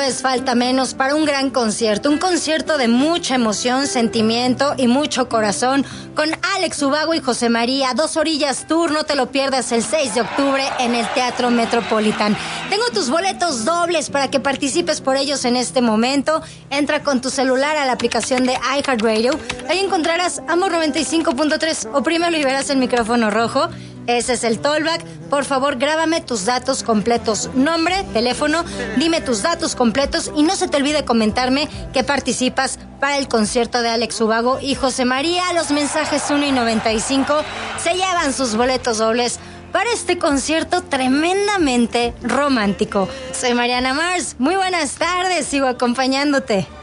vez falta menos para un gran concierto. Un concierto de mucha emoción, sentimiento y mucho corazón. Con Alex Ubago y José María. 2 Orillas Tour, no te lo pierdas el 6 de octubre en el Teatro Metropolitan. Tengo tus boletos dobles para que participes por ellos en este momento. Entra con tu celular a la aplicación de iHeartRadio. Ahí encontrarás Amor 95.3. Oprímelo y verás el micrófono rojo. Ese es el tollback. Por favor, grábame tus datos completos. Nombre, teléfono, dime tus datos completos y no se te olvide comentarme que participas para el concierto de Alex Ubago y José María. Los mensajes 1 y 95 se llevan sus boletos dobles para este concierto tremendamente romántico. Soy Mariana Mars. Muy buenas tardes. Sigo acompañándote.